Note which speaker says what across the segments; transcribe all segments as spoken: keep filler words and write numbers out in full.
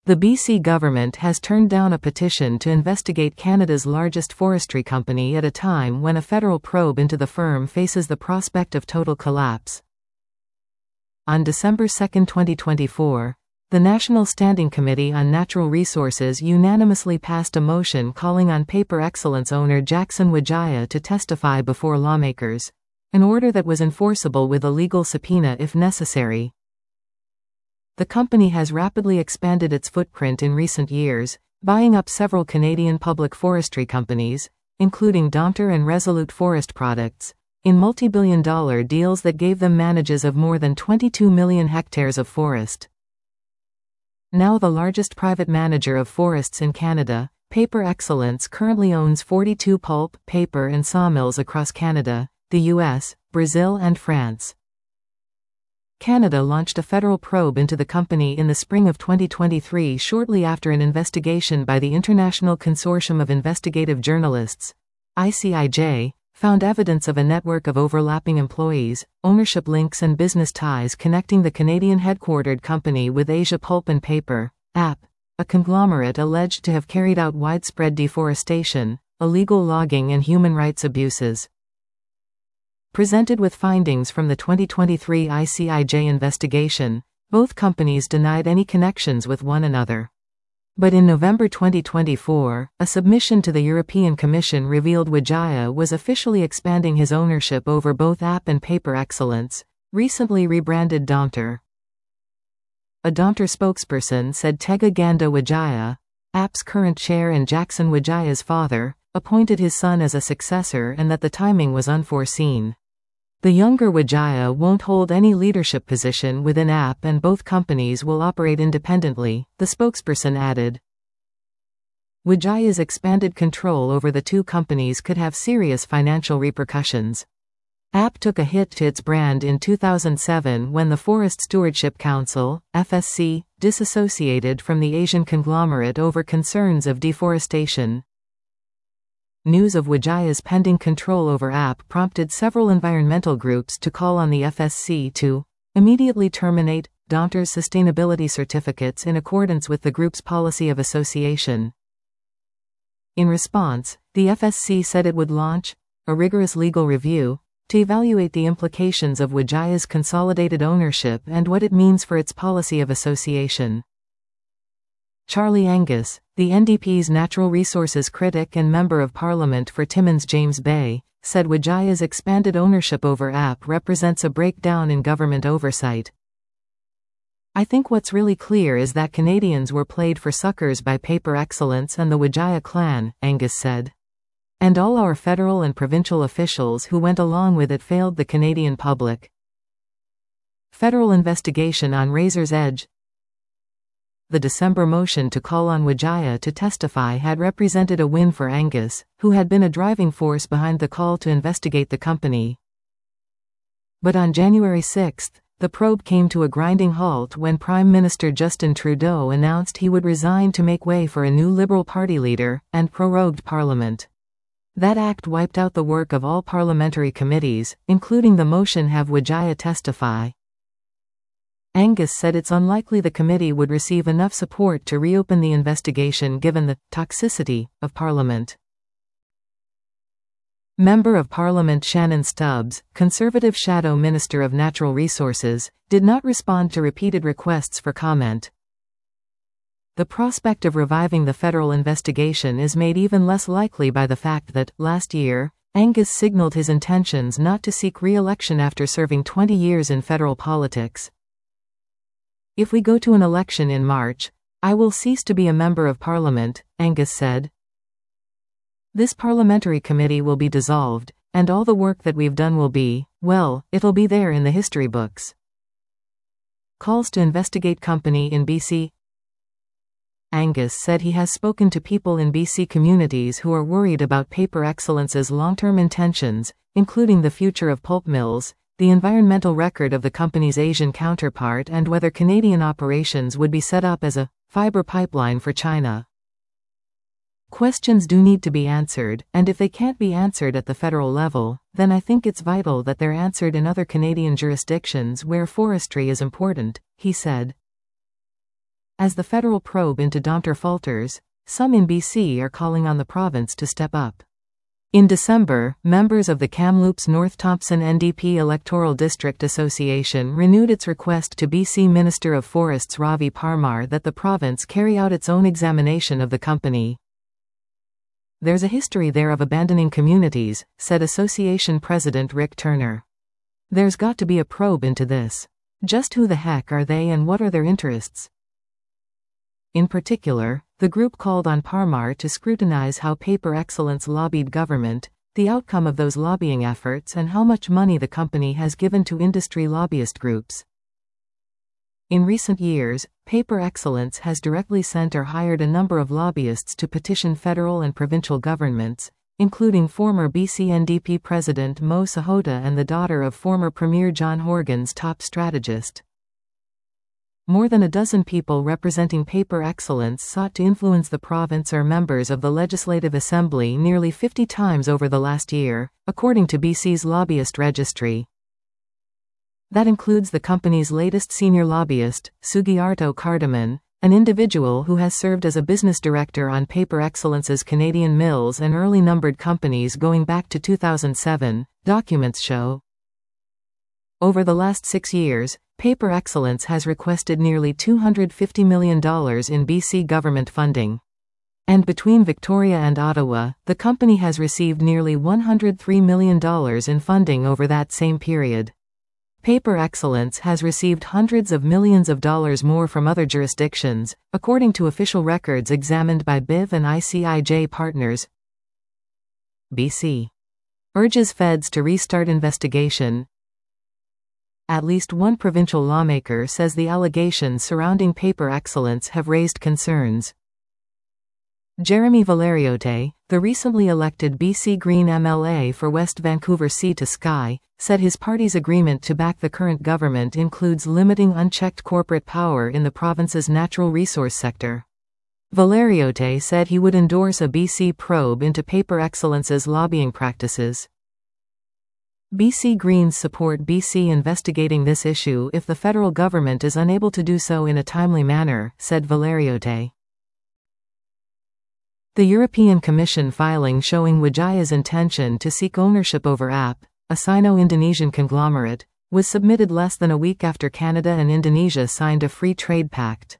Speaker 1: The B C government has turned down a petition to investigate Canada's largest forestry company at a time when a federal probe into the firm faces the prospect of total collapse. On December second twenty twenty-four, the National Standing Committee on Natural Resources unanimously passed a motion calling on Paper Excellence owner Jackson Wijaya to testify before lawmakers, an order that was enforceable with a legal subpoena if necessary. The company has rapidly expanded its footprint in recent years, buying up several Canadian public forestry companies, including Domtar and Resolute Forest Products, in multi-billion dollar deals that gave them manages of more than twenty-two million hectares of forest. Now the largest private manager of forests in Canada, Paper Excellence currently owns forty-two pulp, paper and sawmills across Canada, the U S, Brazil and France. Canada launched a federal probe into the company in the spring of twenty twenty-three shortly after an investigation by the International Consortium of Investigative Journalists, I C I J, found evidence of a network of overlapping employees, ownership links and business ties connecting the Canadian-headquartered company with Asia Pulp and Paper, A P, a conglomerate alleged to have carried out widespread deforestation, illegal logging and human rights abuses. Presented with findings from the twenty twenty-three I C I J investigation, both companies denied any connections with one another. But in November twenty twenty-four, a submission to the European Commission revealed Wijaya was officially expanding his ownership over both A P and Paper Excellence, recently rebranded Domtar. A Domtar spokesperson said Tega Ganda Wijaya, A P's current chair and Jackson Wijaya's father, appointed his son as a successor and that the timing was unforeseen. The younger Wijaya won't hold any leadership position within A P and both companies will operate independently, the spokesperson added. Wijaya's expanded control over the two companies could have serious financial repercussions. A P took a hit to its brand in two thousand seven when the Forest Stewardship Council, F S C, disassociated from the Asian conglomerate over concerns of deforestation. News of Wijaya's pending control over A P prompted several environmental groups to call on the F S C to immediately terminate Domtar's sustainability certificates in accordance with the group's policy of association. In response, the F S C said it would launch a rigorous legal review to evaluate the implications of Wijaya's consolidated ownership and what it means for its policy of association. Charlie Angus, the N D P's natural resources critic and member of parliament for Timmins James Bay, said Wijaya's expanded ownership over A P represents a breakdown in government oversight. I think what's really clear is that Canadians were played for suckers by Paper Excellence and the Wijaya clan, Angus said. And all our federal and provincial officials who went along with it failed the Canadian public. Federal investigation on Razor's Edge. The December motion to call on Wijaya to testify had represented a win for Angus, who had been a driving force behind the call to investigate the company. But on January sixth, the probe came to a grinding halt when Prime Minister Justin Trudeau announced he would resign to make way for a new Liberal Party leader, and prorogued Parliament. That act wiped out the work of all parliamentary committees, including the motion have Wijaya testify. Angus said it's unlikely the committee would receive enough support to reopen the investigation given the toxicity of Parliament. Member of Parliament Shannon Stubbs, Conservative Shadow Minister of Natural Resources, did not respond to repeated requests for comment. The prospect of reviving the federal investigation is made even less likely by the fact that, last year, Angus signaled his intentions not to seek re-election after serving twenty years in federal politics. If we go to an election in March, I will cease to be a member of Parliament, Angus said. This parliamentary committee will be dissolved, and all the work that we've done will be, well, it'll be there in the history books. Calls to investigate company in B C. Angus said he has spoken to people in B C communities who are worried about Paper Excellence's long-term intentions, including the future of pulp mills, the environmental record of the company's Asian counterpart and whether Canadian operations would be set up as a fiber pipeline for China. Questions do need to be answered, and if they can't be answered at the federal level, then I think it's vital that they're answered in other Canadian jurisdictions where forestry is important, he said. As the federal probe into Domtar falters, some in B C are calling on the province to step up. In December, members of the Kamloops North Thompson N D P Electoral District Association renewed its request to B C Minister of Forests Ravi Parmar that the province carry out its own examination of the company. "There's a history there of abandoning communities," said Association President Rick Turner. "There's got to be a probe into this. Just who the heck are they and what are their interests?" In particular, the group called on Parmar to scrutinize how Paper Excellence lobbied government, the outcome of those lobbying efforts, and how much money the company has given to industry lobbyist groups. In recent years, Paper Excellence has directly sent or hired a number of lobbyists to petition federal and provincial governments, including former B C N D P President Mo Sahota and the daughter of former Premier John Horgan's top strategist. More than a dozen people representing Paper Excellence sought to influence the province or members of the Legislative Assembly nearly fifty times over the last year, according to B C's lobbyist registry. That includes the company's latest senior lobbyist, Sugiarto Cardamon, an individual who has served as a business director on Paper Excellence's Canadian mills and early numbered companies going back to two thousand seven, documents show. Over the last six years, Paper Excellence has requested nearly two hundred fifty million dollars in B C government funding. And between Victoria and Ottawa, the company has received nearly one hundred three million dollars in funding over that same period. Paper Excellence has received hundreds of millions of dollars more from other jurisdictions, according to official records examined by B I V and I C I J partners. B C urges feds to restart investigation. At least one provincial lawmaker says the allegations surrounding Paper Excellence have raised concerns. Jeremy Valeriote, the recently elected B C Green M L A for West Vancouver Sea to Sky, said his party's agreement to back the current government includes limiting unchecked corporate power in the province's natural resource sector. Valeriote said he would endorse a B C probe into Paper Excellence's lobbying practices. B C Greens support B C investigating this issue if the federal government is unable to do so in a timely manner, said Valeriote. The European Commission filing showing Wijaya's intention to seek ownership over A P, a Sino-Indonesian conglomerate, was submitted less than a week after Canada and Indonesia signed a free trade pact.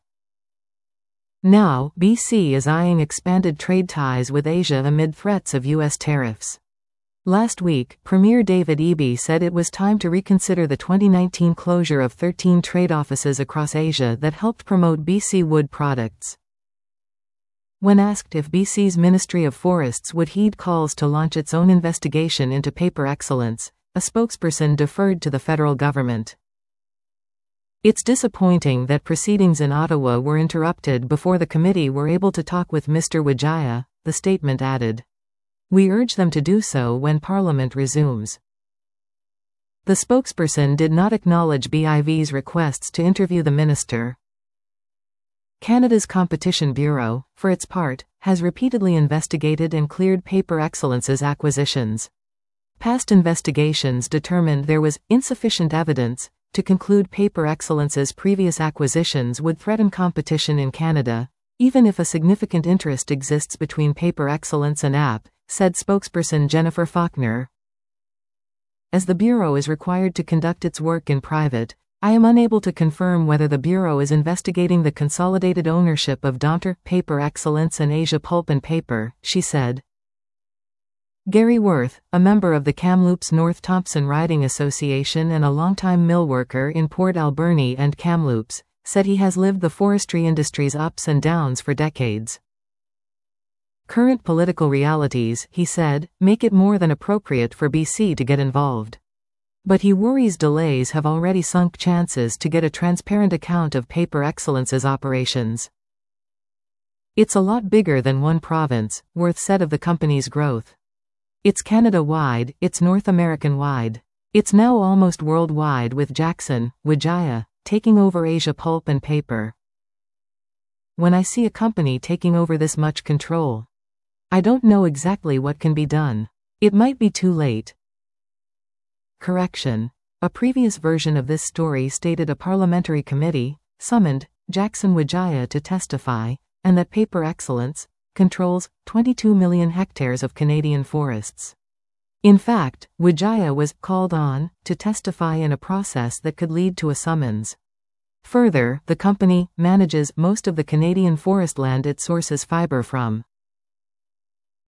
Speaker 1: Now, B C is eyeing expanded trade ties with Asia amid threats of U S tariffs. Last week, Premier David Eby said it was time to reconsider the twenty nineteen closure of thirteen trade offices across Asia that helped promote B C wood products. When asked if B C's Ministry of Forests would heed calls to launch its own investigation into Paper Excellence, a spokesperson deferred to the federal government. "It's disappointing that proceedings in Ottawa were interrupted before the committee were able to talk with Mister Wijaya," the statement added. "We urge them to do so when Parliament resumes." The spokesperson did not acknowledge B I V's requests to interview the minister. Canada's Competition Bureau, for its part, has repeatedly investigated and cleared Paper Excellence's acquisitions. Past investigations determined there was insufficient evidence to conclude Paper Excellence's previous acquisitions would threaten competition in Canada, even if a significant interest exists between Paper Excellence and A P, said spokesperson Jennifer Faulkner. "As the Bureau is required to conduct its work in private, I am unable to confirm whether the Bureau is investigating the consolidated ownership of Domtar, Paper Excellence and Asia Pulp and Paper," she said. Gary Worth, a member of the Kamloops North Thompson Riding Association and a longtime mill worker in Port Alberni and Kamloops, said he has lived the forestry industry's ups and downs for decades. "Current political realities," he said, "make it more than appropriate for B C to get involved." But he worries delays have already sunk chances to get a transparent account of Paper Excellence's operations. "It's a lot bigger than one province," Worth said of the company's growth. "It's Canada-wide, it's North American-wide. It's now almost worldwide with Jackson, Wijaya, taking over Asia Pulp and Paper. When I see a company taking over this much control, I don't know exactly what can be done. It might be too late." Correction. A previous version of this story stated a parliamentary committee, summoned, Jackson Wijaya to testify, and that Paper Excellence controls twenty-two million hectares of Canadian forests. In fact, Wijaya was called on to testify in a process that could lead to a summons. Further, the company manages most of the Canadian forest land it sources fiber from.